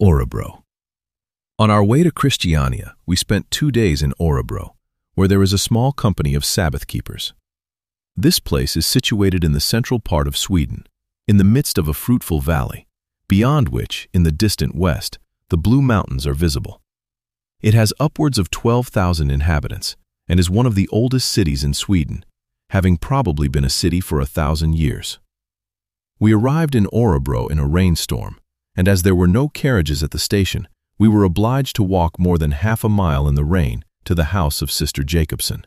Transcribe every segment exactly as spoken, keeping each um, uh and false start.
Orebro. On our way to Christiania, we spent two days in Orebro, where there is a small company of Sabbath keepers. This place is situated in the central part of Sweden, in the midst of a fruitful valley, beyond which, in the distant west, the Blue Mountains are visible. It has upwards of twelve thousand inhabitants and is one of the oldest cities in Sweden, having probably been a city for a thousand years. We arrived in Orebro in a rainstorm, and as there were no carriages at the station, we were obliged to walk more than half a mile in the rain to the house of Sister Jacobson.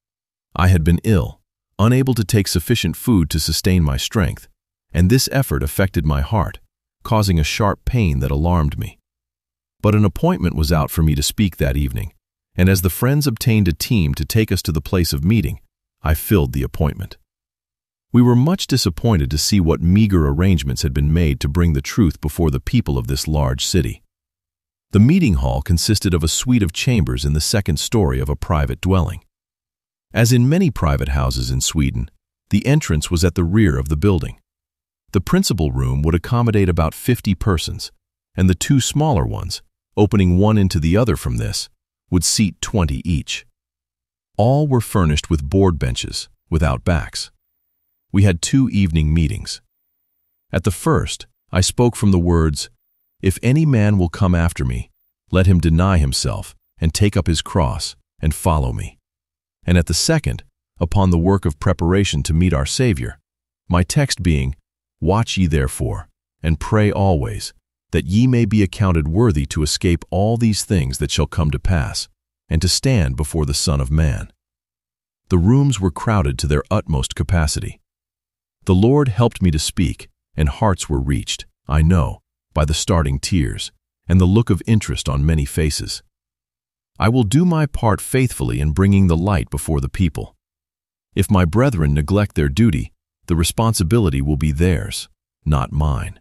I had been ill, unable to take sufficient food to sustain my strength, and this effort affected my heart, causing a sharp pain that alarmed me. But an appointment was out for me to speak that evening, and as the friends obtained a team to take us to the place of meeting, I filled the appointment. We were much disappointed to see what meager arrangements had been made to bring the truth before the people of this large city. The meeting hall consisted of a suite of chambers in the second story of a private dwelling. As in many private houses in Sweden, the entrance was at the rear of the building. The principal room would accommodate about fifty persons, and the two smaller ones, opening one into the other from this, would seat twenty each. All were furnished with board benches, without backs. We had two evening meetings. At the first, I spoke from the words, "If any man will come after me, let him deny himself and take up his cross and follow me." And at the second, upon the work of preparation to meet our Savior, my text being, "Watch ye therefore, and pray always, that ye may be accounted worthy to escape all these things that shall come to pass, and to stand before the Son of Man." The rooms were crowded to their utmost capacity. The Lord helped me to speak, and hearts were reached, I know, by the starting tears, and the look of interest on many faces. I will do my part faithfully in bringing the light before the people. If my brethren neglect their duty, the responsibility will be theirs, not mine.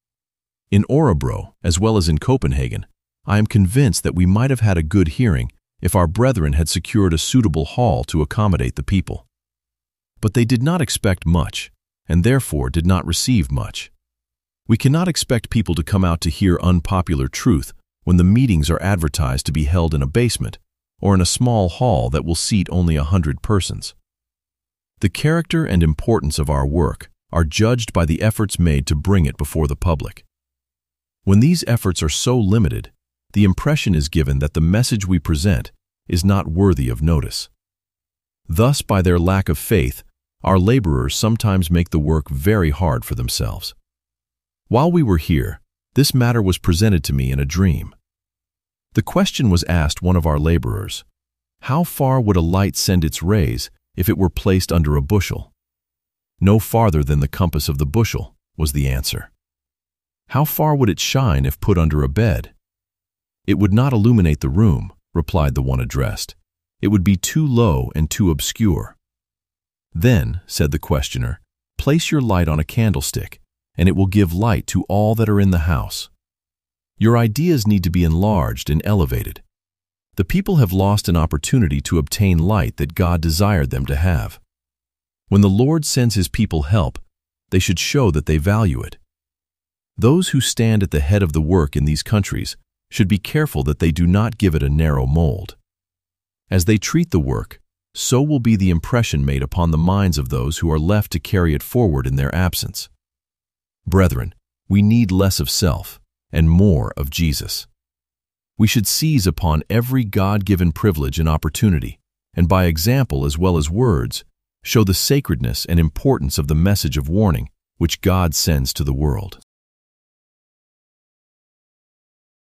In Orebro, as well as in Copenhagen, I am convinced that we might have had a good hearing if our brethren had secured a suitable hall to accommodate the people. But they did not expect much, and therefore did not receive much. We cannot expect people to come out to hear unpopular truth when the meetings are advertised to be held in a basement or in a small hall that will seat only a hundred persons. The character and importance of our work are judged by the efforts made to bring it before the public. When these efforts are so limited, the impression is given that the message we present is not worthy of notice. Thus, by their lack of faith, our laborers sometimes make the work very hard for themselves. While we were here, this matter was presented to me in a dream. The question was asked one of our laborers, "How far would a light send its rays if it were placed under a bushel?" "No farther than the compass of the bushel," was the answer. "How far would it shine if put under a bed?" "It would not illuminate the room," replied the one addressed. "It would be too low and too obscure." "Then," said the questioner, "place your light on a candlestick, and it will give light to all that are in the house." Your ideas need to be enlarged and elevated. The people have lost an opportunity to obtain light that God desired them to have. When the Lord sends His people help, they should show that they value it. Those who stand at the head of the work in these countries should be careful that they do not give it a narrow mold. As they treat the work, so will be the impression made upon the minds of those who are left to carry it forward in their absence. Brethren, we need less of self and more of Jesus. We should seize upon every God-given privilege and opportunity, and by example as well as words, show the sacredness and importance of the message of warning which God sends to the world.